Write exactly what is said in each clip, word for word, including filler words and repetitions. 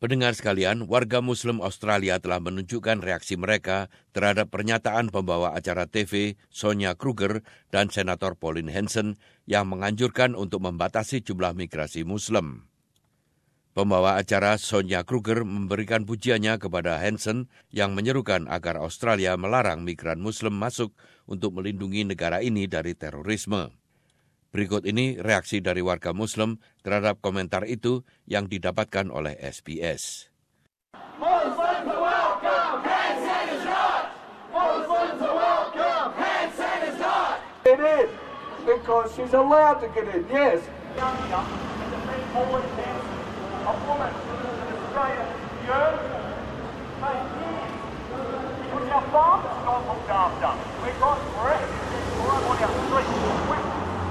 Pendengar sekalian, warga Muslim Australia telah menunjukkan reaksi mereka terhadap pernyataan pembawa acara T V Sonia Kruger dan Senator Pauline Hanson yang menganjurkan untuk membatasi jumlah migrasi Muslim. Pembawa acara Sonia Kruger memberikan pujiannya kepada Hanson yang menyerukan agar Australia melarang migran Muslim masuk untuk melindungi negara ini dari terorisme. Berikut ini reaksi dari warga Muslim terhadap komentar itu yang didapatkan oleh S B S. Muslims are welcome, Hanson is right. Muslims are welcome, Hanson is right. It is, because she's allowed to get in, yes. Young, young, and the people always dance. A woman in Australia, you, hey, because our farmers got looked after. We've got bread, right on our streets.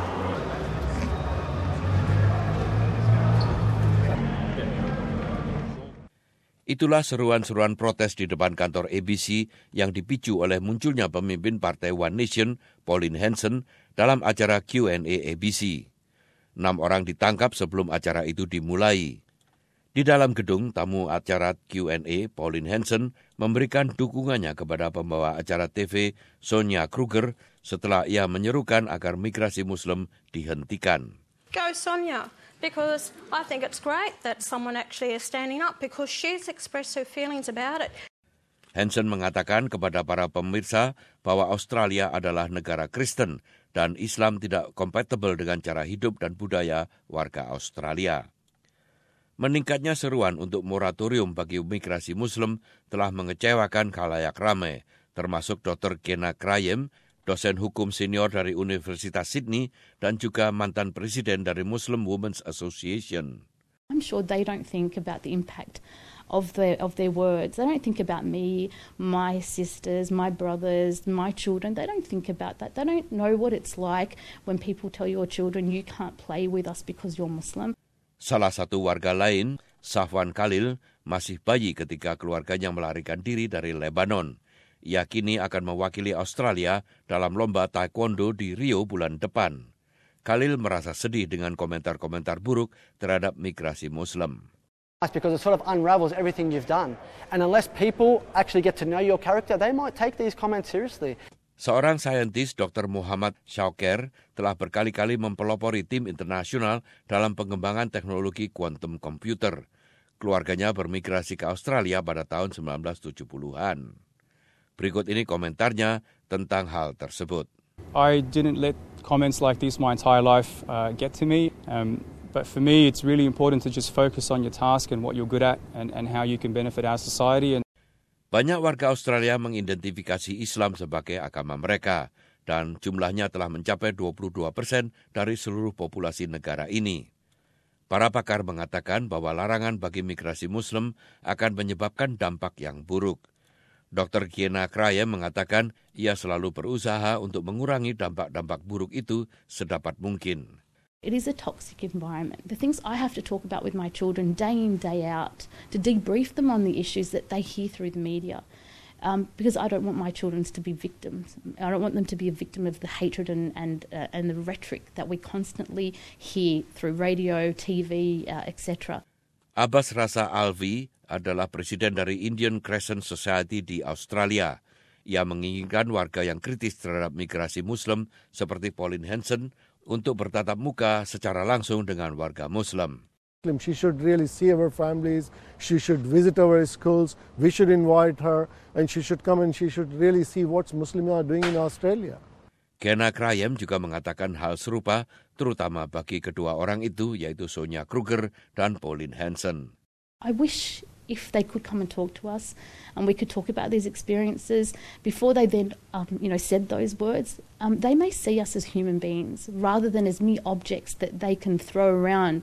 Itulah seruan-seruan protes di depan kantor A B C yang dipicu oleh munculnya pemimpin partai One Nation, Pauline Hanson, dalam acara Q and A A B C. Enam orang ditangkap sebelum acara itu dimulai. Di dalam gedung tamu acara Q and A, Pauline Hanson memberikan dukungannya kepada pembawa acara T V Sonia Kruger setelah ia menyerukan agar migrasi Muslim dihentikan. Go Sonia, because I think it's great that someone actually is standing up because she's expressed her feelings about it. Hanson mengatakan kepada para pemirsa bahwa Australia adalah negara Kristen dan Islam tidak kompatibel dengan cara hidup dan budaya warga Australia. Meningkatnya seruan untuk moratorium bagi migrasi Muslim telah mengecewakan khalayak ramai, termasuk Doktor Kena Krayem, dosen hukum senior dari Universitas Sydney dan juga mantan presiden dari Muslim Women's Association. I'm sure they don't think about the impact of their of their words. They don't think about me, my sisters, my brothers, my children. They don't think about that. They don't know what it's like when people tell your children you can't play with us because you're Muslim. Salah satu warga lain, Safwan Khalil, masih bayi ketika keluarganya melarikan diri dari Lebanon. Ia kini akan mewakili Australia dalam lomba taekwondo di Rio bulan depan. Khalil merasa sedih dengan komentar-komentar buruk terhadap migrasi Muslim. Because it sort of unravels everything you've done. And unless people actually get to know your character, they might take these comments seriously. Seorang saintis, Doktor Muhammad Shauker, telah berkali-kali mempelopori tim internasional dalam pengembangan teknologi kuantum komputer. Keluarganya bermigrasi ke Australia pada tahun sembilan belas tujuh puluhan. Berikut ini komentarnya tentang hal tersebut. I didn't let comments like this my entire life uh, get to me. Um, but for me, it's really important to just focus on your task and what you're good at and, and how you can benefit our society. And banyak warga Australia mengidentifikasi Islam sebagai agama mereka dan jumlahnya telah mencapai dua puluh dua persen dari seluruh populasi negara ini. Para pakar mengatakan bahwa larangan bagi migrasi Muslim akan menyebabkan dampak yang buruk. Doktor Kena Krayem mengatakan ia selalu berusaha untuk mengurangi dampak-dampak buruk itu sedapat mungkin. It is a toxic environment. The things I have to talk about with my children day in, day out, to debrief them on the issues that they hear through the media. Um, because I don't want my children to be victims. I don't want them to be a victim of the hatred and, and, uh, and the rhetoric that we constantly hear through radio, T V, uh, et cetera. Abbas Rasa Alvi adalah presiden dari Indian Crescent Society di Australia. Ia menginginkan warga yang kritis terhadap migrasi Muslim seperti Pauline Hanson untuk bertatap muka secara langsung dengan warga Muslim. She should really see our families, she should visit our schools, we should invite her, and she should come and she should really see what Muslims are doing in Australia. Kena Krayem juga mengatakan hal serupa, terutama bagi kedua orang itu, yaitu Sonia Kruger dan Pauline Hanson. I wish if they could come and talk to us and we could talk about these experiences before they then um, you know, said those words, um, they may see us as human beings rather than as mere objects that they can throw around.